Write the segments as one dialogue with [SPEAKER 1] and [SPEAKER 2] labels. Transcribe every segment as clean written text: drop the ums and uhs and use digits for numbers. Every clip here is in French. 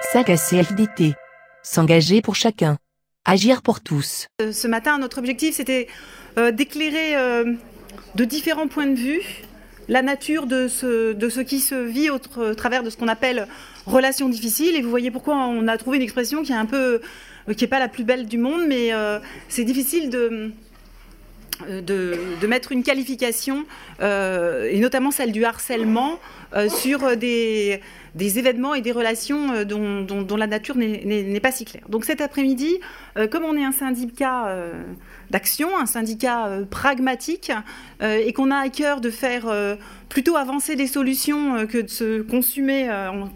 [SPEAKER 1] SACA CFDT. S'engager pour chacun. Agir pour tous.
[SPEAKER 2] Ce matin, notre objectif, c'était d'éclairer de différents points de vue la nature de ce qui se vit au travers de ce qu'on appelle relations difficiles. Et vous voyez pourquoi on a trouvé une expression qui est pas la plus belle du monde, mais c'est difficile de mettre une qualification, et notamment celle du harcèlement, sur des événements et des relations dont la nature n'est pas si claire. Donc cet après-midi, comme on est un syndicat d'action, un syndicat pragmatique, et qu'on a à cœur de faire plutôt avancer des solutions que de se consumer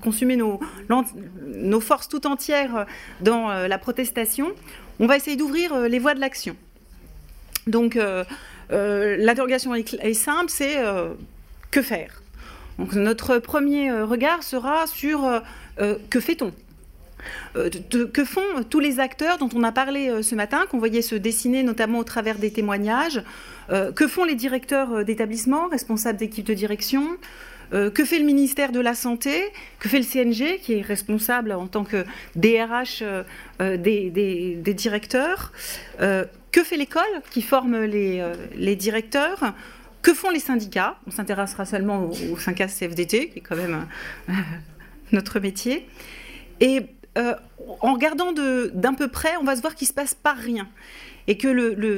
[SPEAKER 2] nos forces tout entières dans la protestation, on va essayer d'ouvrir les voies de l'action. Donc l'interrogation est simple, c'est que faire ? Donc, notre premier regard sera sur que fait-on ? Que font tous les acteurs dont on a parlé ce matin, qu'on voyait se dessiner notamment au travers des témoignages ? Que font les directeurs d'établissements, responsables d'équipes de direction ? Que fait le ministère de la Santé ? Que fait le CNG, qui est responsable en tant que DRH des directeurs ? Que fait l'école, qui forme les directeurs ? Que font les syndicats ? On s'intéressera seulement au syndicat CFDT, qui est quand même notre métier. Et en regardant d'un peu près, on va se voir qu'il ne se passe pas rien. Et que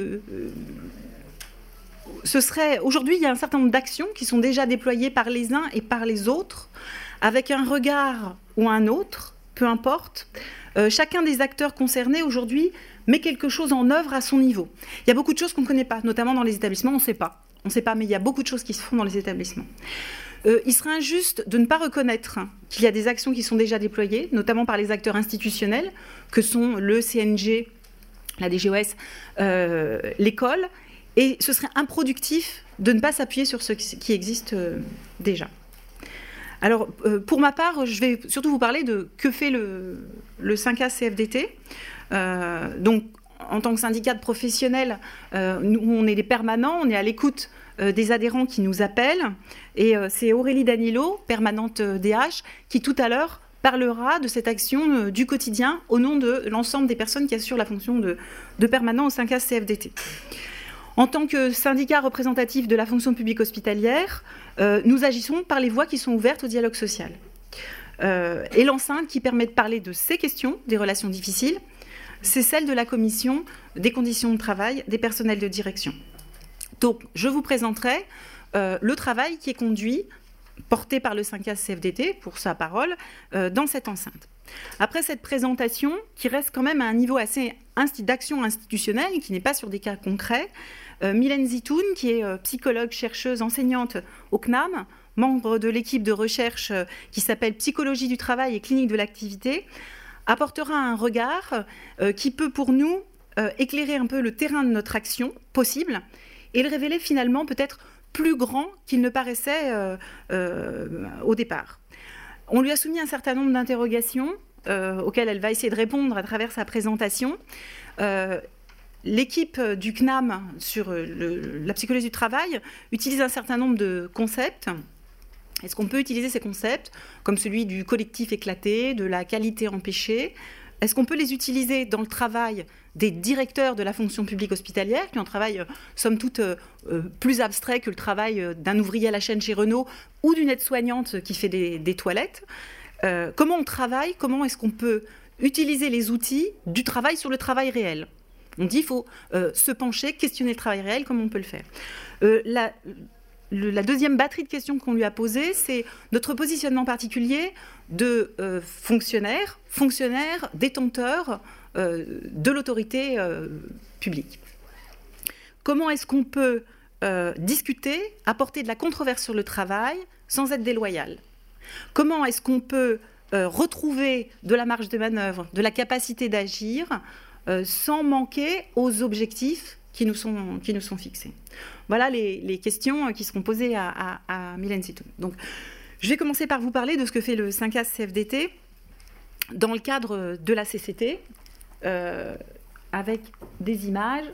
[SPEAKER 2] aujourd'hui, il y a un certain nombre d'actions qui sont déjà déployées par les uns et par les autres, avec un regard ou un autre, peu importe. Chacun des acteurs concernés aujourd'hui met quelque chose en œuvre à son niveau. Il y a beaucoup de choses qu'on ne connaît pas, notamment dans les établissements, on ne sait pas. On ne sait pas, mais il y a beaucoup de choses qui se font dans les établissements. Il serait injuste de ne pas reconnaître qu'il y a des actions qui sont déjà déployées, notamment par les acteurs institutionnels, que sont le CNG, la DGOS, l'école, et ce serait improductif de ne pas s'appuyer sur ce qui existe déjà. Alors, pour ma part, je vais surtout vous parler de que fait le syndicat CFDT. Donc, en tant que syndicat de professionnels, nous, on est des permanents, on est à l'écoute des adhérents qui nous appellent. Et c'est Aurélie Danilo, permanente DH, qui tout à l'heure parlera de cette action du quotidien au nom de l'ensemble des personnes qui assurent la fonction de permanent au syndicat CFDT. En tant que syndicat représentatif de la fonction publique hospitalière, nous agissons par les voies qui sont ouvertes au dialogue social. Et l'enceinte qui permet de parler de ces questions, des relations difficiles, c'est celle de la commission des conditions de travail des personnels de direction. Donc, je vous présenterai le travail qui est conduit, porté par le syndicat CFDT, pour sa parole, dans cette enceinte. Après cette présentation, qui reste quand même à un niveau assez d'action institutionnelle, qui n'est pas sur des cas concrets, Mylène Zitoun, qui est psychologue, chercheuse, enseignante au CNAM, membre de l'équipe de recherche qui s'appelle Psychologie du travail et clinique de l'activité, apportera un regard qui peut pour nous éclairer un peu le terrain de notre action possible et le révéler finalement peut-être plus grand qu'il ne paraissait au départ. On lui a soumis un certain nombre d'interrogations auxquelles elle va essayer de répondre à travers sa présentation. L'équipe du CNAM sur la psychologie du travail utilise un certain nombre de concepts. Est-ce qu'on peut utiliser ces concepts, comme celui du collectif éclaté, de la qualité empêchée ? Est-ce qu'on peut les utiliser dans le travail des directeurs de la fonction publique hospitalière, qui ont un travail, somme toute, plus abstrait que le travail d'un ouvrier à la chaîne chez Renault ou d'une aide-soignante qui fait des toilettes ? Comment on travaille ? Comment est-ce qu'on peut utiliser les outils du travail sur le travail réel ? On dit qu'il faut se pencher, questionner le travail réel, comment on peut le faire ? La deuxième batterie de questions qu'on lui a posée, c'est notre positionnement particulier de fonctionnaire détenteur de l'autorité publique. Comment est-ce qu'on peut discuter, apporter de la controverse sur le travail sans être déloyal ? Comment est-ce qu'on peut retrouver de la marge de manœuvre, de la capacité d'agir sans manquer aux objectifs qui nous sont fixés. Voilà les questions qui seront posées à Mylène Zitoun. Donc, je vais commencer par vous parler de ce que fait le syndicat CFDT dans le cadre de la CCT, avec des images.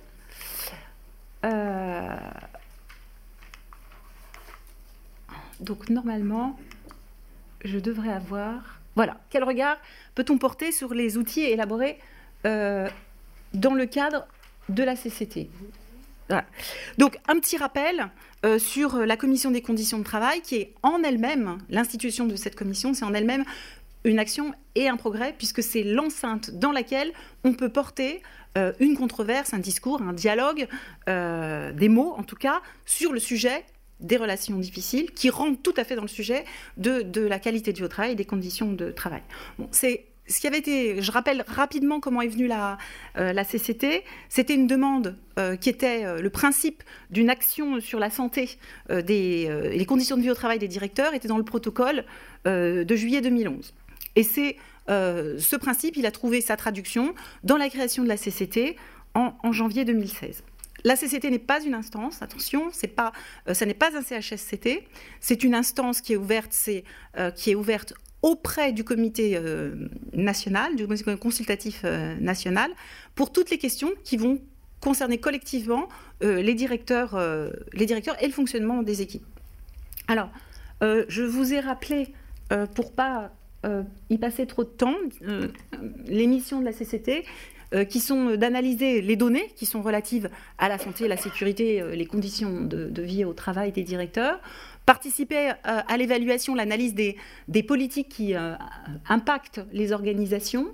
[SPEAKER 2] Donc, normalement, je devrais avoir... Voilà, quel regard peut-on porter sur les outils élaborés dans le cadre de la CCT? Voilà. Donc, un petit rappel sur la commission des conditions de travail, qui est en elle-même, l'institution de cette commission, c'est en elle-même une action et un progrès, puisque c'est l'enceinte dans laquelle on peut porter une controverse, un discours, un dialogue, des mots en tout cas, sur le sujet des relations difficiles, qui rentrent tout à fait dans le sujet de la qualité du travail et des conditions de travail. Bon, c'est ce qui avait été, je rappelle rapidement comment est venue la CCT. C'était une demande qui était le principe d'une action sur la santé les conditions de vie au travail des directeurs était dans le protocole de juillet 2011. Et c'est ce principe, il a trouvé sa traduction dans la création de la CCT en janvier 2016. La CCT n'est pas une instance, attention, ça n'est pas un CHSCT, c'est une instance qui est ouverte auprès du comité national, du comité consultatif national, pour toutes les questions qui vont concerner collectivement les directeurs et le fonctionnement des équipes. Alors, je vous ai rappelé, pour pas y passer trop de temps, les missions de la CCT, qui sont d'analyser les données qui sont relatives à la santé, la sécurité, les conditions de vie au travail des directeurs, participer à l'évaluation, l'analyse des politiques qui impactent les organisations,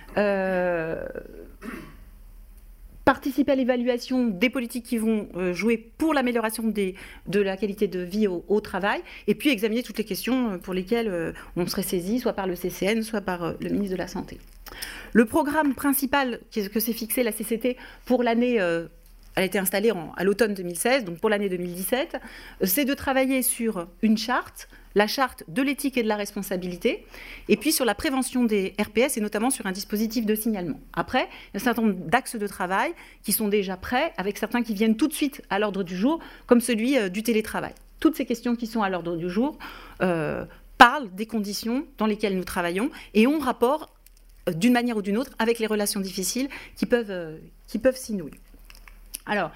[SPEAKER 2] participer à l'évaluation des politiques qui vont jouer pour l'amélioration de la qualité de vie au travail, et puis examiner toutes les questions pour lesquelles on serait saisi, soit par le CCN, soit par le ministre de la Santé. Le programme principal que s'est fixé la CCT pour l'année, elle a été installée à l'automne 2016, donc pour l'année 2017, c'est de travailler sur une charte, la charte de l'éthique et de la responsabilité, et puis sur la prévention des RPS, et notamment sur un dispositif de signalement. Après, il y a un certain nombre d'axes de travail qui sont déjà prêts, avec certains qui viennent tout de suite à l'ordre du jour, comme celui du télétravail. Toutes ces questions qui sont à l'ordre du jour parlent des conditions dans lesquelles nous travaillons, et ont rapport, d'une manière ou d'une autre, avec les relations difficiles qui peuvent s'y nouer. Alors,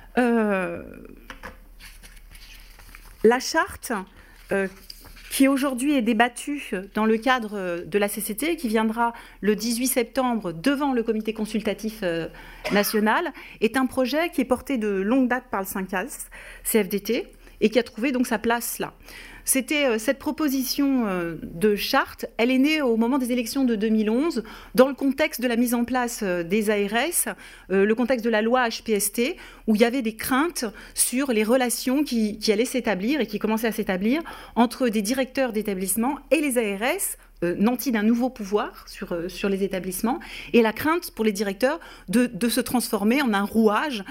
[SPEAKER 2] la charte qui aujourd'hui est débattue dans le cadre de la CCT, qui viendra le 18 septembre devant le comité consultatif national, est un projet qui est porté de longue date par le Syncas, CFDT, et qui a trouvé donc sa place là. C'était cette proposition de charte, elle est née au moment des élections de 2011, dans le contexte de la mise en place des ARS, le contexte de la loi HPST, où il y avait des craintes sur les relations qui allaient s'établir et qui commençaient à s'établir entre des directeurs d'établissements et les ARS, nantis d'un nouveau pouvoir sur les établissements, et la crainte pour les directeurs de se transformer en un rouage,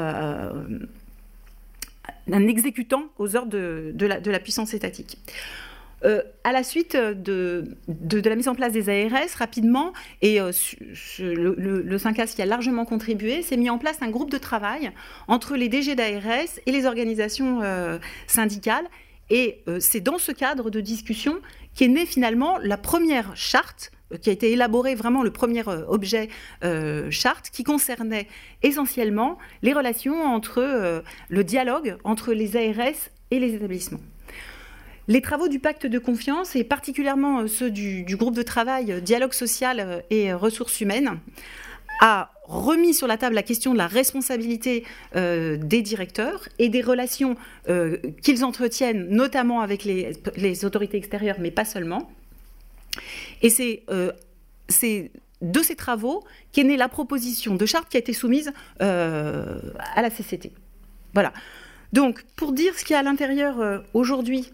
[SPEAKER 2] d'un exécutant aux ordres de la puissance étatique. À la suite de la mise en place des ARS, rapidement, et le Syncas qui a largement contribué, s'est mis en place un groupe de travail entre les DG d'ARS et les organisations syndicales. Et c'est dans ce cadre de discussion qu'est née finalement la première charte, qui a été élaboré vraiment le premier objet charte, qui concernait essentiellement les relations entre le dialogue entre les ARS et les établissements. Les travaux du pacte de confiance, et particulièrement ceux du groupe de travail dialogue social et ressources humaines, a remis sur la table la question de la responsabilité des directeurs et des relations qu'ils entretiennent, notamment avec les autorités extérieures, mais pas seulement. Et c'est de ces travaux qu'est née la proposition de charte qui a été soumise à la CCT. Voilà. Donc, pour dire ce qu'il y a à l'intérieur aujourd'hui,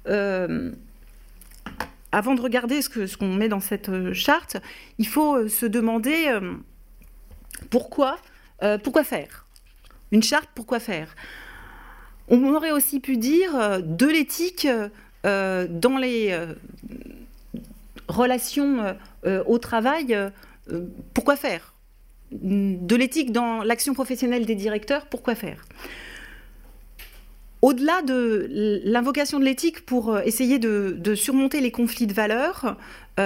[SPEAKER 2] avant de regarder ce qu'on met dans cette charte, il faut se demander pourquoi faire. Une charte, pourquoi faire? On aurait aussi pu dire de l'éthique dans les relations au travail, pourquoi faire? De l'éthique dans l'action professionnelle des directeurs, pourquoi faire? Au-delà de l'invocation de l'éthique pour essayer de surmonter les conflits de valeurs,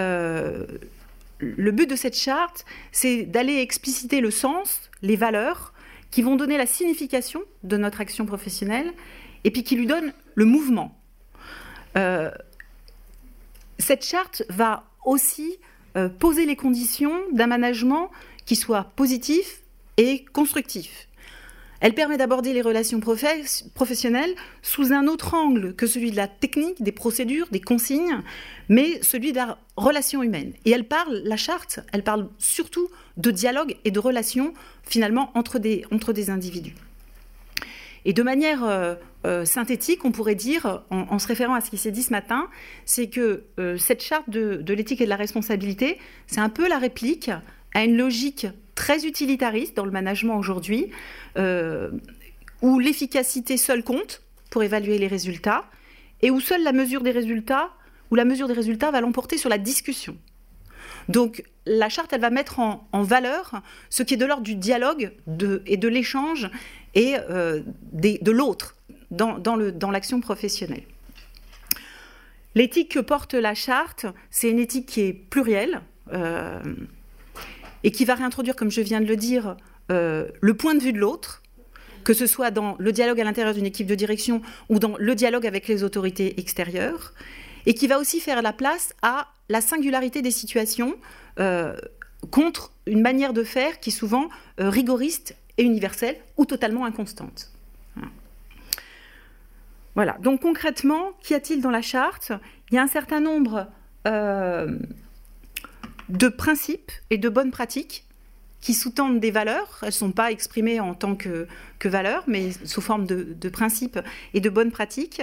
[SPEAKER 2] le but de cette charte, c'est d'aller expliciter le sens, les valeurs, qui vont donner la signification de notre action professionnelle, et puis qui lui donnent le mouvement. Cette charte va aussi poser les conditions d'un management qui soit positif et constructif. Elle permet d'aborder les relations professionnelles sous un autre angle que celui de la technique, des procédures, des consignes, mais celui de la relation humaine. Et la charte, elle parle surtout de dialogue et de relations, finalement, entre des individus. Et de manière synthétique, on pourrait dire, en se référant à ce qui s'est dit ce matin, c'est que cette charte de l'éthique et de la responsabilité, c'est un peu la réplique à une logique très utilitariste dans le management aujourd'hui, où l'efficacité seule compte pour évaluer les résultats, et où seule la mesure des résultats va l'emporter sur la discussion. Donc la charte, elle va mettre en valeur ce qui est de l'ordre du dialogue et de l'échange et de l'autre dans l'action professionnelle. L'éthique que porte la charte, c'est une éthique qui est plurielle, et qui va réintroduire, comme je viens de le dire, le point de vue de l'autre, que ce soit dans le dialogue à l'intérieur d'une équipe de direction ou dans le dialogue avec les autorités extérieures, et qui va aussi faire la place à la singularité des situations contre une manière de faire qui est souvent rigoriste et universelle ou totalement inconstante. Voilà. Donc concrètement, qu'y a-t-il dans la charte ? Il y a un certain nombre de principes et de bonnes pratiques qui sous-tendent des valeurs. Elles ne sont pas exprimées en tant que valeurs, mais sous forme de principes et de bonnes pratiques.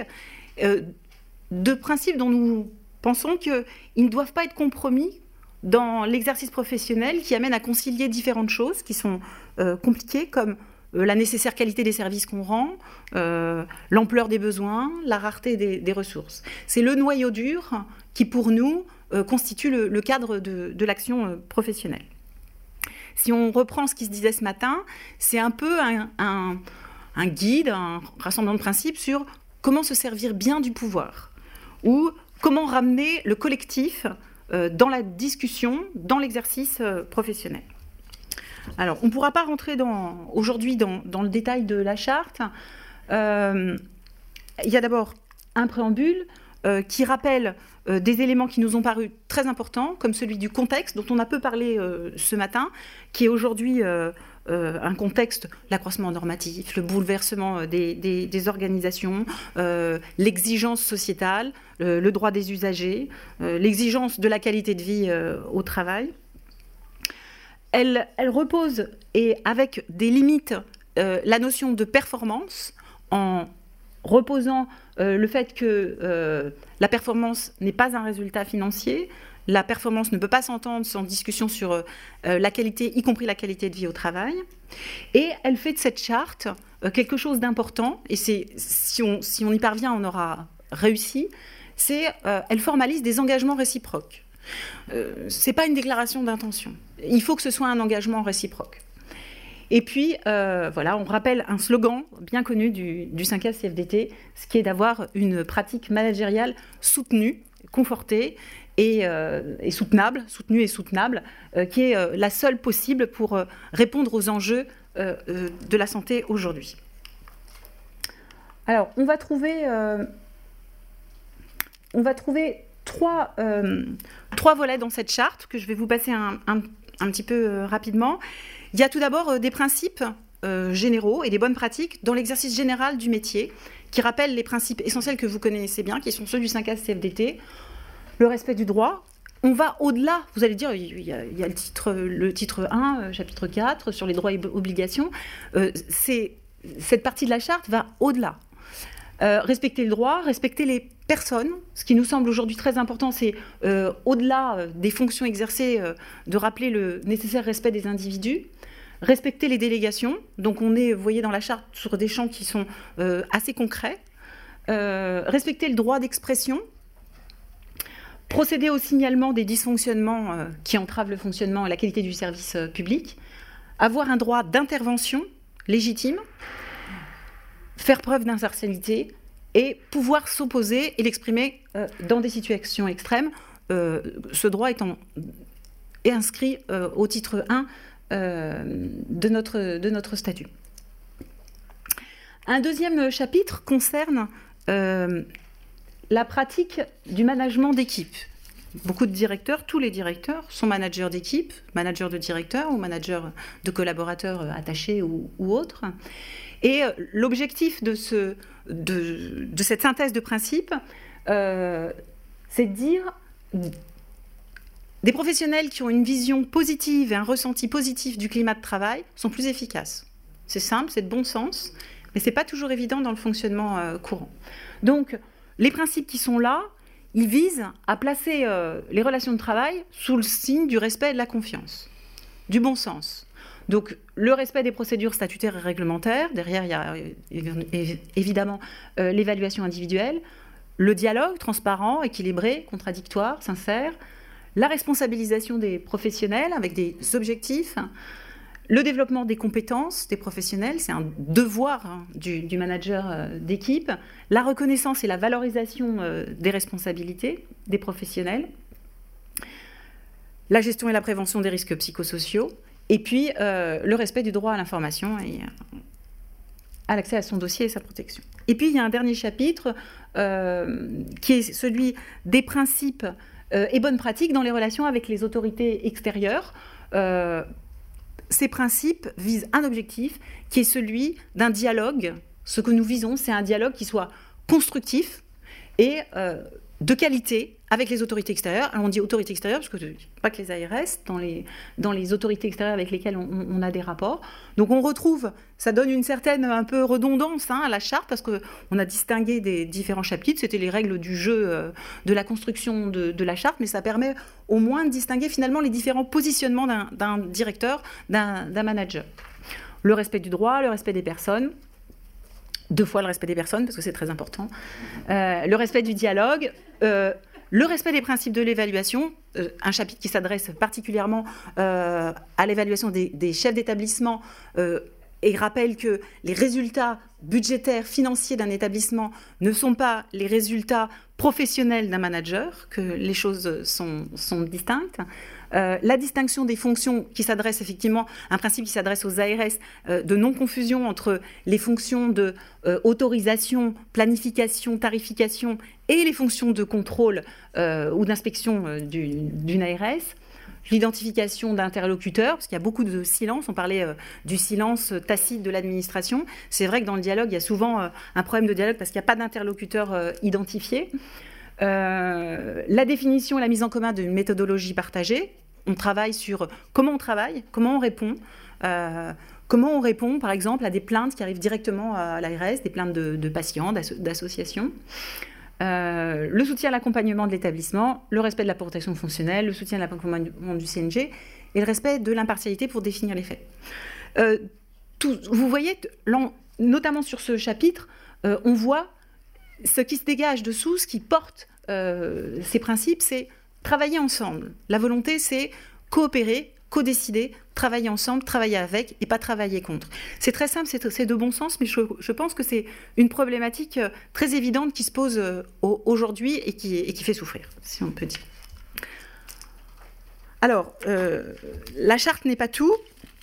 [SPEAKER 2] De principes dont nous pensons qu'ils ne doivent pas être compromis dans l'exercice professionnel, qui amène à concilier différentes choses qui sont compliquées, comme la nécessaire qualité des services qu'on rend, l'ampleur des besoins, la rareté des ressources. C'est le noyau dur qui, pour nous, constitue le cadre de l'action professionnelle. Si on reprend ce qui se disait ce matin, c'est un peu un guide, un rassemblement de principes sur comment se servir bien du pouvoir, ou comment ramener le collectif dans la discussion, dans l'exercice professionnel. Alors, on ne pourra pas rentrer aujourd'hui dans le détail de la charte. Il y a d'abord un préambule qui rappelle des éléments qui nous ont paru très importants, comme celui du contexte, dont on a peu parlé ce matin, qui est aujourd'hui un contexte, l'accroissement normatif, le bouleversement des organisations, l'exigence sociétale, le droit des usagers, l'exigence de la qualité de vie au travail. Elle repose, et avec des limites, la notion de performance, en reposant le fait que la performance n'est pas un résultat financier. La performance ne peut pas s'entendre sans discussion sur la qualité, y compris la qualité de vie au travail. Et elle fait de cette charte quelque chose d'important, et si on y parvient, on aura réussi, elle formalise des engagements réciproques. Ce n'est pas une déclaration d'intention. Il faut que ce soit un engagement réciproque. Et puis, voilà, on rappelle un slogan bien connu du 5S CFDT, ce qui est d'avoir une pratique managériale soutenue, confortée et soutenable, soutenue et soutenable, qui est la seule possible pour répondre aux enjeux de la santé aujourd'hui. Alors, on va trouver trois volets dans cette charte que je vais vous passer un petit peu rapidement. Il y a tout d'abord des principes généraux et des bonnes pratiques dans l'exercice général du métier qui rappellent les principes essentiels que vous connaissez bien, qui sont ceux du 5S CFDT, le respect du droit. On va au-delà, vous allez dire, il y a le titre 1, chapitre 4, sur les droits et obligations. Cette partie de la charte va au-delà. Respecter le droit, respecter les personnes. Ce qui nous semble aujourd'hui très important, c'est au-delà des fonctions exercées, de rappeler le nécessaire respect des individus. Respecter les délégations. Donc on est, vous voyez, dans la charte sur des champs qui sont assez concrets. Respecter le droit d'expression. Procéder au signalement des dysfonctionnements qui entravent le fonctionnement et la qualité du service public. Avoir un droit d'intervention légitime. Faire preuve d'impartialité et pouvoir s'opposer et l'exprimer dans des situations extrêmes. Ce droit est inscrit au titre 1 de notre statut. Un deuxième chapitre concerne la pratique du management d'équipe. beaucoup de directeurs, tous les directeurs sont managers d'équipe, managers de directeurs ou managers de collaborateurs attachés ou autres. Et l'objectif de cette synthèse de principes, c'est de dire des professionnels qui ont une vision positive et un ressenti positif du climat de travail sont plus efficaces. C'est simple, c'est de bon sens, mais ce n'est pas toujours évident dans le fonctionnement courant. Donc, les principes qui sont là, ils visent à placer les relations de travail sous le signe du respect et de la confiance, du bon sens. Donc, le respect des procédures statutaires et réglementaires, derrière, il y a évidemment l'évaluation individuelle, le dialogue transparent, équilibré, contradictoire, sincère, la responsabilisation des professionnels avec des objectifs, le développement des compétences des professionnels, c'est un devoir du manager d'équipe, la reconnaissance et la valorisation des responsabilités des professionnels, la gestion et la prévention des risques psychosociaux, et puis le respect du droit à l'information et à l'accès à son dossier et sa protection. Et puis il y a un dernier chapitre qui est celui des principes et bonnes pratiques dans les relations avec les autorités extérieures. Ces principes visent un objectif qui est celui d'un dialogue. Ce que nous visons, c'est un dialogue qui soit constructif et de qualité avec les autorités extérieures. Alors on dit autorités extérieures parce que pas que les ARS, dans les autorités extérieures avec lesquelles on a des rapports. Donc on retrouve, ça donne une certaine un peu redondance à la charte parce qu'on a distingué des différents chapitres. C'était les règles du jeu de la construction de la charte, mais ça permet au moins de distinguer finalement les différents positionnements d'un directeur, d'un manager. Le respect du droit, le respect des personnes. 2 fois le respect des personnes, parce que c'est très important. Le respect du dialogue, le respect des principes de l'évaluation, un chapitre qui s'adresse particulièrement à l'évaluation des chefs d'établissement et rappelle que les résultats budgétaires, financiers d'un établissement ne sont pas les résultats professionnels d'un manager, que les choses sont distinctes. La distinction des fonctions qui s'adresse effectivement, un principe qui s'adresse aux ARS, de non-confusion entre les fonctions de autorisation, planification, tarification et les fonctions de contrôle ou d'inspection d'une ARS. L'identification d'interlocuteurs, parce qu'il y a beaucoup de silence, on parlait du silence tacite de l'administration. C'est vrai que dans le dialogue, il y a souvent un problème de dialogue parce qu'il n'y a pas d'interlocuteur identifié. La définition et la mise en commun d'une méthodologie partagée. On travaille sur comment on travaille, comment on répond. Comment on répond, par exemple, à des plaintes qui arrivent directement à l'ARS, des plaintes de patients, d'associations. Le soutien à l'accompagnement de l'établissement, le respect de la protection fonctionnelle, le soutien à l'accompagnement du CNG et le respect de l'impartialité pour définir les faits. Vous voyez, notamment sur ce chapitre, on voit ce qui se dégage dessous, ce qui porte ces principes, c'est travailler ensemble. La volonté, c'est coopérer, co-décider, travailler ensemble, travailler avec et pas travailler contre. C'est très simple, c'est de bon sens, mais je pense que c'est une problématique très évidente qui se pose aujourd'hui et qui fait souffrir, si on peut dire. Alors, la charte n'est pas tout.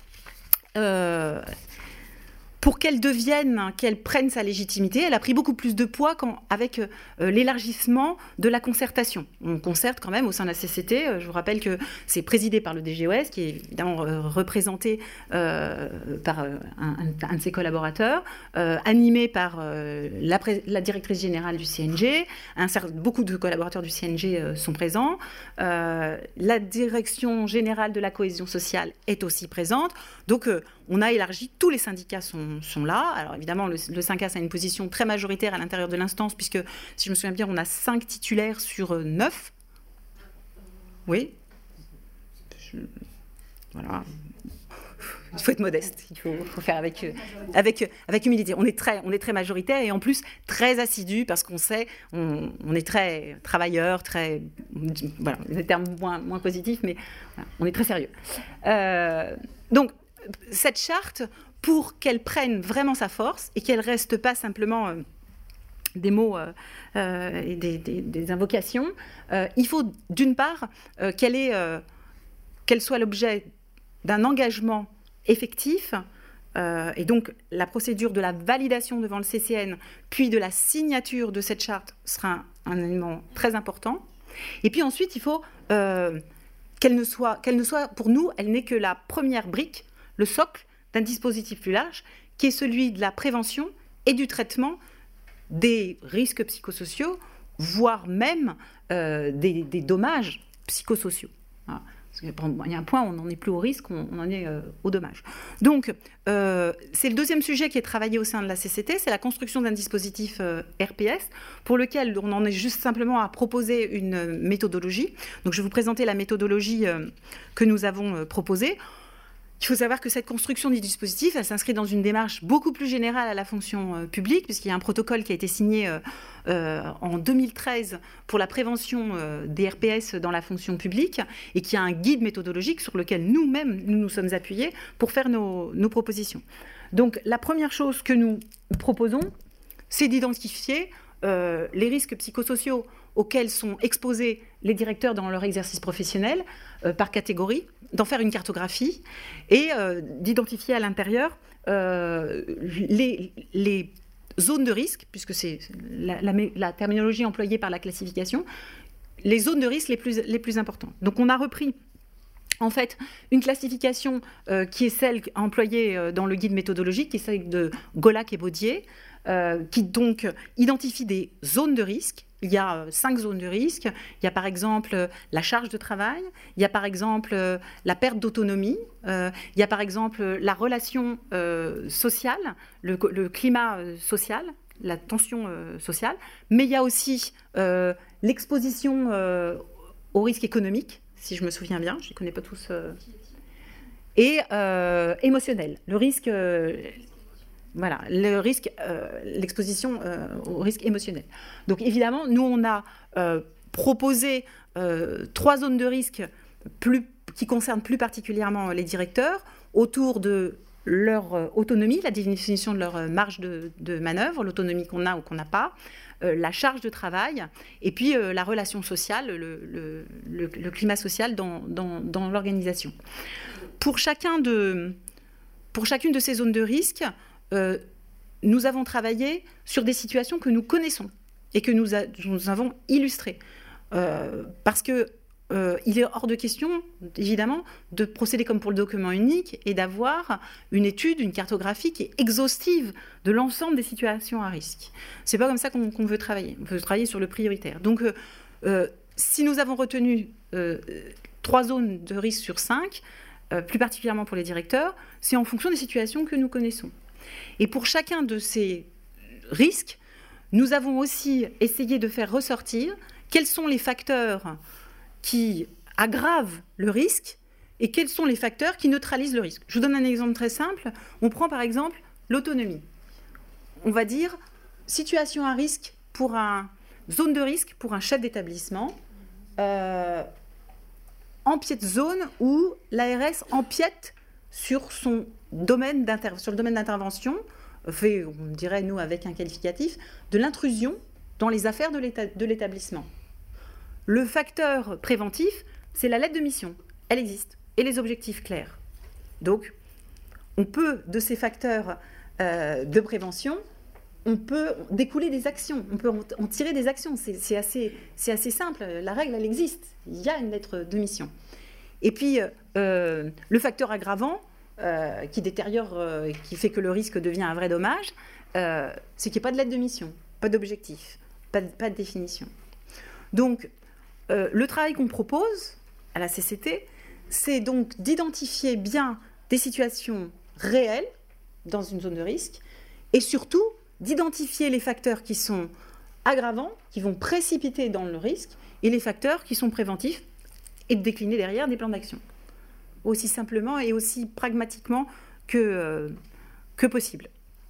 [SPEAKER 2] Pour qu'elle devienne, qu'elle prenne sa légitimité, elle a pris beaucoup plus de poids avec l'élargissement de la concertation. On concerte quand même au sein de la CCT. Je vous rappelle que c'est présidé par le DGOS, qui est évidemment représenté par un de ses collaborateurs, animé par la directrice générale du CNG. Beaucoup de collaborateurs du CNG sont présents. La direction générale de la cohésion sociale est aussi présente. Donc, on a élargi, tous les syndicats sont là. Alors évidemment, le 5A a une position très majoritaire à l'intérieur de l'instance, puisque, si je me souviens bien, on a 5 titulaires sur 9. Oui. Voilà. Il faut être modeste, il faut faire avec humilité. On est très majoritaire et en plus très assidu parce qu'on sait, on est très travailleur, voilà, des termes moins positifs, mais voilà, on est très sérieux. Donc, cette charte, pour qu'elle prenne vraiment sa force et qu'elle ne reste pas simplement des mots et des invocations, il faut d'une part qu'elle soit l'objet d'un engagement effectif, et donc la procédure de la validation devant le CCN, puis de la signature de cette charte sera un élément très important. Et puis ensuite, il faut qu'elle ne soit, pour nous, elle n'est que la première brique, le socle d'un dispositif plus large, qui est celui de la prévention et du traitement des risques psychosociaux, voire même des dommages psychosociaux. Voilà. Parce qu'il y a un point où on n'en est plus au risque, on en est au dommage. Donc, c'est le deuxième sujet qui est travaillé au sein de la CCT, c'est la construction d'un dispositif RPS, pour lequel on en est juste simplement à proposer une méthodologie. Donc, je vais vous présenter la méthodologie que nous avons proposée. Il faut savoir que cette construction du dispositif, elle s'inscrit dans une démarche beaucoup plus générale à la fonction publique, puisqu'il y a un protocole qui a été signé en 2013 pour la prévention des RPS dans la fonction publique, et qui a un guide méthodologique sur lequel nous-mêmes nous sommes appuyés pour faire nos propositions. Donc la première chose que nous proposons, c'est d'identifier les risques psychosociaux auxquels sont exposés les directeurs dans leur exercice professionnel par catégorie, d'en faire une cartographie et d'identifier à l'intérieur les zones de risque, puisque c'est la terminologie employée par la classification, les zones de risque les plus importantes. Donc on a repris en fait une classification qui est celle employée dans le guide méthodologique, qui est celle de Golac et Baudier, qui donc identifie des zones de risque. Il y a 5 zones de risque. Il y a par exemple la charge de travail, il y a par exemple la perte d'autonomie, il y a par exemple la relation sociale, le climat social, la tension sociale, mais il y a aussi l'exposition au risque économique, si je me souviens bien, je ne les connais pas tous, et émotionnel, le risque... Voilà, le risque, l'exposition au risque émotionnel. Donc évidemment, nous, on a proposé 3 zones de risque qui concernent plus particulièrement les directeurs, autour de leur autonomie, la définition de leur marge de manœuvre, l'autonomie qu'on a ou qu'on n'a pas, la charge de travail, et puis la relation sociale, le climat social dans l'organisation. Pour chacune de ces zones de risque, nous avons travaillé sur des situations que nous connaissons et que nous avons illustrées. Parce que il est hors de question, évidemment, de procéder comme pour le document unique et d'avoir une étude, une cartographie qui est exhaustive de l'ensemble des situations à risque. C'est pas comme ça qu'on veut travailler. On veut travailler sur le prioritaire. Donc, si nous avons retenu 3 zones de risque sur 5, plus particulièrement pour les directeurs, c'est en fonction des situations que nous connaissons. Et pour chacun de ces risques, nous avons aussi essayé de faire ressortir quels sont les facteurs qui aggravent le risque et quels sont les facteurs qui neutralisent le risque. Je vous donne un exemple très simple. On prend par exemple l'autonomie. On va dire situation à risque zone de risque pour un chef d'établissement, zone où l'ARS empiète sur le domaine d'intervention, fait, on dirait, nous, avec un qualificatif, de l'intrusion dans les affaires de l'établissement. Le facteur préventif, c'est la lettre de mission. Elle existe. Et les objectifs clairs. Donc, on peut, de ces facteurs de prévention, on peut découler des actions. On peut en tirer des actions. C'est assez simple. La règle, elle existe. Il y a une lettre de mission. Et puis, le facteur aggravant, qui détériore, qui fait que le risque devient un vrai dommage, c'est qu'il n'y a pas de lettre de mission, pas d'objectif, pas de définition. Donc, le travail qu'on propose à la CCT, c'est donc d'identifier bien des situations réelles dans une zone de risque, et surtout d'identifier les facteurs qui sont aggravants, qui vont précipiter dans le risque, et les facteurs qui sont préventifs, et de décliner derrière des plans d'action. Aussi simplement et aussi pragmatiquement que possible.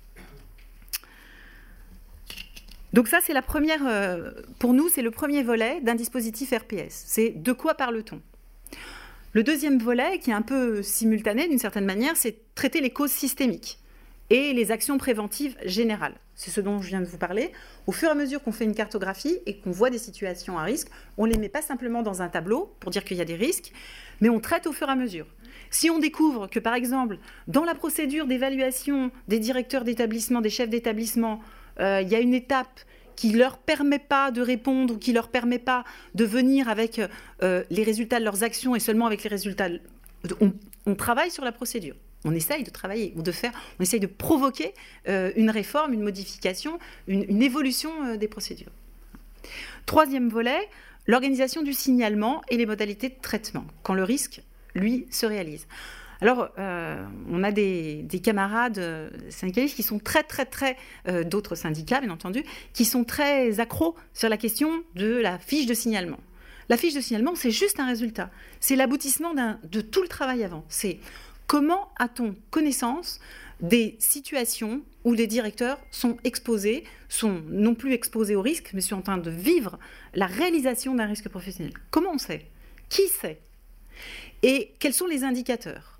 [SPEAKER 2] Donc ça, c'est la première, pour nous, c'est le premier volet d'un dispositif RPS. C'est de quoi parle-t-on ? Le deuxième volet, qui est un peu simultané d'une certaine manière, c'est traiter les causes systémiques et les actions préventives générales. C'est ce dont je viens de vous parler. Au fur et à mesure qu'on fait une cartographie et qu'on voit des situations à risque, on ne les met pas simplement dans un tableau pour dire qu'il y a des risques, mais on traite au fur et à mesure. Si on découvre que, par exemple, dans la procédure d'évaluation des directeurs d'établissement, des chefs d'établissement, il y a une étape qui ne leur permet pas de répondre ou qui ne leur permet pas de venir avec les résultats de leurs actions et seulement avec les résultats, on travaille sur la procédure. On essaye de travailler, ou on essaye de provoquer une réforme, une modification, une évolution des procédures. Troisième volet, l'organisation du signalement et les modalités de traitement, quand le risque, lui, se réalise. Alors, on a des camarades syndicalistes qui sont très, d'autres syndicats, bien entendu, qui sont très accros sur la question de la fiche de signalement. La fiche de signalement, c'est juste un résultat. C'est l'aboutissement de tout le travail avant. C'est comment a-t-on connaissance des situations où les directeurs sont non plus exposés au risque, mais sont en train de vivre la réalisation d'un risque professionnel. Comment on sait? Qui sait? Et quels sont les indicateurs?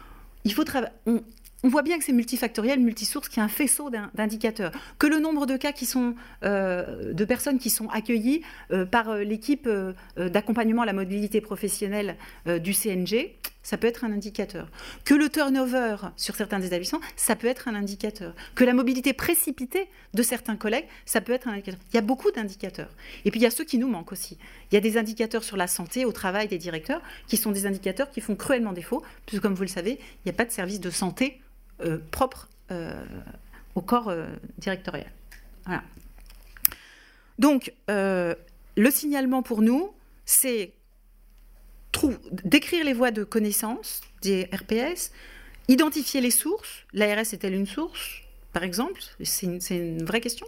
[SPEAKER 2] On voit bien que c'est multifactoriel, multisource, qu'il y a un faisceau d'indicateurs. Que le nombre de cas de personnes qui sont accueillies par l'équipe d'accompagnement à la mobilité professionnelle du CNG, ça peut être un indicateur. Que le turnover sur certains établissements, ça peut être un indicateur. Que la mobilité précipitée de certains collègues, ça peut être un indicateur. Il y a beaucoup d'indicateurs. Et puis il y a ceux qui nous manquent aussi. Il y a des indicateurs sur la santé au travail des directeurs qui sont des indicateurs qui font cruellement défaut, puisque comme vous le savez, il n'y a pas de service de santé propre au corps directorial. Voilà. Donc, le signalement pour nous, c'est décrire les voies de connaissance des RPS, identifier les sources. L'ARS est-elle une source, par exemple? C'est une vraie question.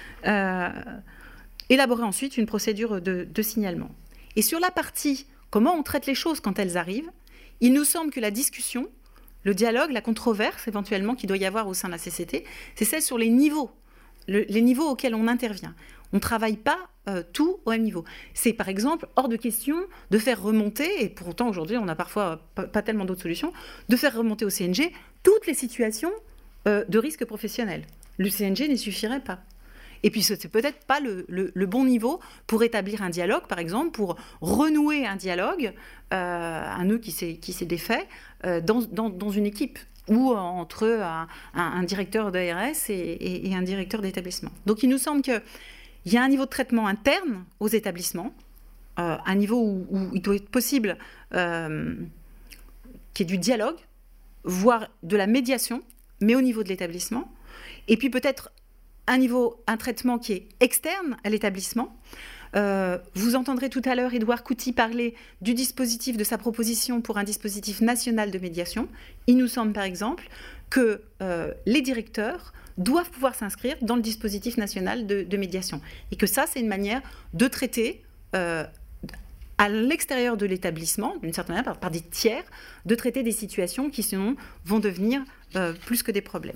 [SPEAKER 2] Élaborer ensuite une procédure de signalement. Et sur la partie comment on traite les choses quand elles arrivent, il nous semble que la discussion, le dialogue, la controverse éventuellement qu'il doit y avoir au sein de la CCT, c'est celle sur les niveaux auxquels on intervient. On ne travaille pas tout au même niveau. C'est par exemple hors de question de faire remonter, et pour autant aujourd'hui on n'a parfois pas tellement d'autres solutions, de faire remonter au CNG toutes les situations de risque professionnel. Le CNG n'y suffirait pas. Et puis c'est peut-être pas le bon niveau pour établir un dialogue, par exemple, pour renouer un dialogue, un nœud qui s'est défait dans une équipe ou entre un directeur d'ARS et un directeur d'établissement. Donc il nous semble qu'il y a un niveau de traitement interne aux établissements, un niveau où il doit être possible qu'il y ait du dialogue, voire de la médiation, mais au niveau de l'établissement. Et puis peut-être un traitement qui est externe à l'établissement. Vous entendrez tout à l'heure Édouard Couty parler du dispositif, de sa proposition pour un dispositif national de médiation. Il nous semble par exemple que les directeurs doivent pouvoir s'inscrire dans le dispositif national de médiation. Et que ça, c'est une manière de traiter à l'extérieur de l'établissement, d'une certaine manière, par des tiers, de traiter des situations qui sinon vont devenir plus que des problèmes.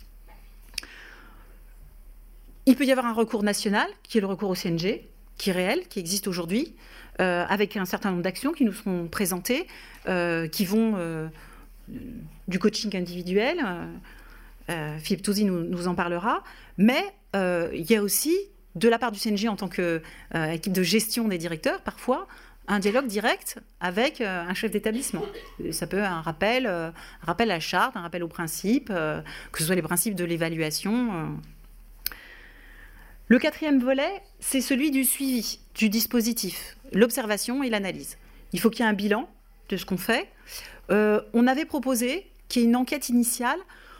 [SPEAKER 2] Il peut y avoir un recours national, qui est le recours au CNG, qui est réel, qui existe aujourd'hui, avec un certain nombre d'actions qui nous seront présentées, qui vont du coaching individuel. Philippe Touzy nous en parlera. Mais il y a aussi, de la part du CNG en tant qu'équipe de gestion des directeurs, parfois, un dialogue direct avec un chef d'établissement. Ça peut être un rappel à la charte, un rappel aux principes, que ce soit les principes de l'évaluation. Le quatrième volet, c'est celui du suivi, du dispositif, l'observation et l'analyse. Il faut qu'il y ait un bilan de ce qu'on fait. On avait proposé qu'il y ait une enquête initiale.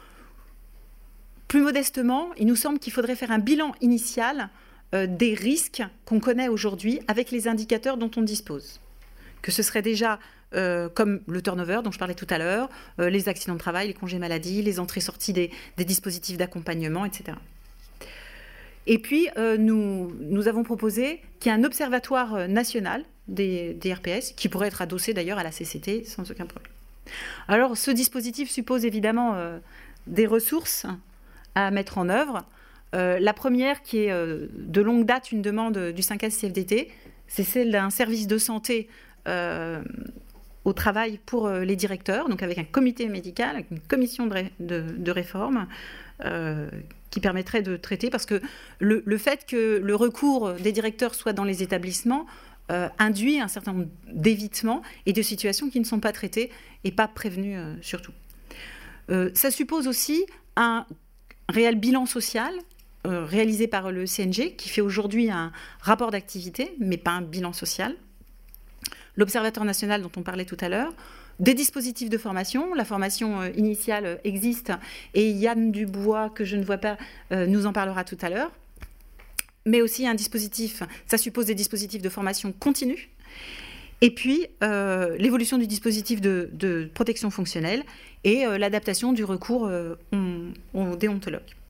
[SPEAKER 2] Plus modestement, il nous semble qu'il faudrait faire un bilan initial des risques qu'on connaît aujourd'hui avec les indicateurs dont on dispose. Que ce serait déjà comme le turnover dont je parlais tout à l'heure, les accidents de travail, les congés maladie, les entrées-sorties des dispositifs d'accompagnement, etc. Et puis, nous avons proposé qu'il y ait un observatoire national des RPS, qui pourrait être adossé d'ailleurs à la CCT sans aucun problème. Alors, ce dispositif suppose évidemment des ressources à mettre en œuvre. La première, qui est de longue date une demande du 5S CFDT, c'est celle d'un service de santé au travail pour les directeurs, donc avec un comité médical, avec une commission de réforme, qui permettrait de traiter, parce que le fait que le recours des directeurs soit dans les établissements induit un certain nombre d'évitements et de situations qui ne sont pas traitées et pas prévenues surtout. Ça suppose aussi un réel bilan social réalisé par le CNG, qui fait aujourd'hui un rapport d'activité, mais pas un bilan social. L'Observatoire national dont on parlait tout à l'heure. Des dispositifs de formation. La formation initiale existe et Yann Dubois, que je ne vois pas, nous en parlera tout à l'heure. Mais aussi un dispositif, ça suppose des dispositifs de formation continue. Et puis, l'évolution du dispositif de protection fonctionnelle et l'adaptation du recours aux déontologues.